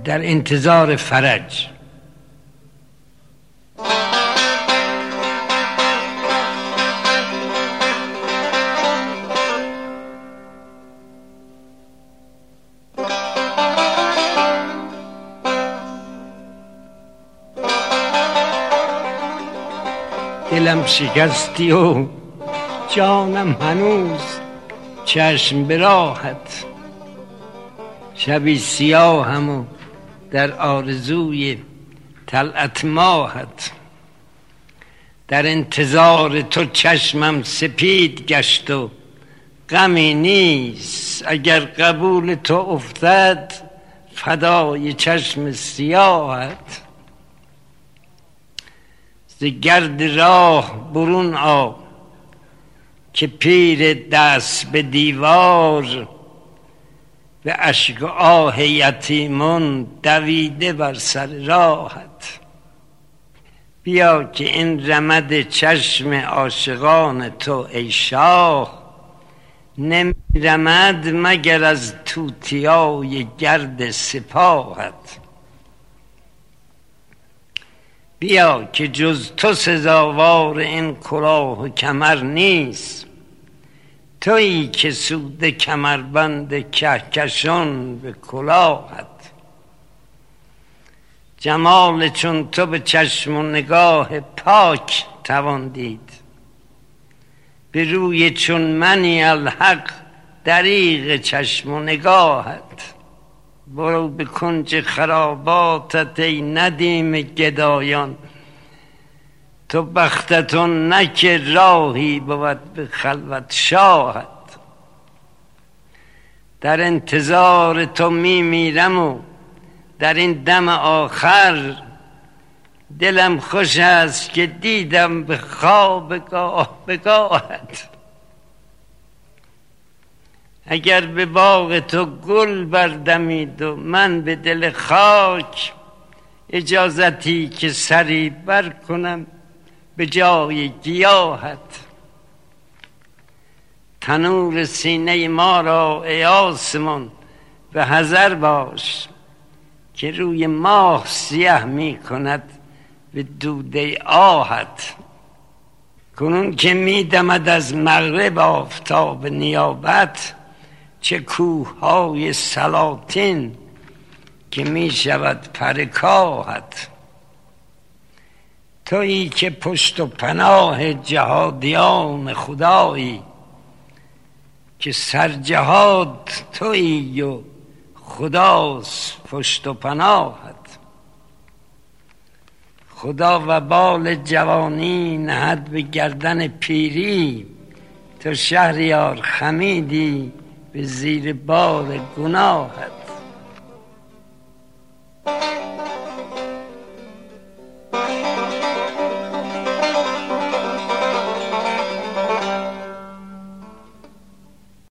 در انتظار فرج. دلم شکستی و جانم هنوز چشم به راهت، شبی سیاهم و در آرزوی طلعت ماهت. در انتظار تو چشمم سپید گشت و غمی نیست، اگر قبول تو افتد فدای چشم سیاهت. ز گرد راه برون آ که پیر دست به دیوار، به اشک و آه یتیمان دویده بر سر راهت. بیا که این رمد چشم عاشقان تو ای شاه، نمی رمد مگر از توتیای گرد سپاهت. بیا که جز تو سزاوار این کلاه و کمر نیست، تویی که سود کمربند کهکشان به کلاهت. جمال چون تو به چشم و نگاه پاک توان دید، به روی چون منی الحق دریغ چشم و نگاهت. برو به کنج خراباتت ای ندیم گدایان، تو بختتون نکه راهی بود به خلوت شاهت. در انتظار تو میمیرم و در این دم آخر، دلم خوش است که دیدم به خواب گاهت. اگر به باغ تو گل بردمید و من به دل خاک، اجازتی که سری بر کنم به جای گیاهت. تنور سینه ما را ای آسمان به حذر باش، که روی ماه سیه می کند به دوده آهت. کنون که می دمد از مغرب آفتاب نیابت، چه کوههای سلاطین که می شود پرکاهت. تویی که پشت و پناه جهادیان خدایی، که سرجهاد تویی و خداست پشت و پناهت. خدا وبال جوانی نهد به گردن پیری، تو شهریار خمیدی به زیر بار گناهت.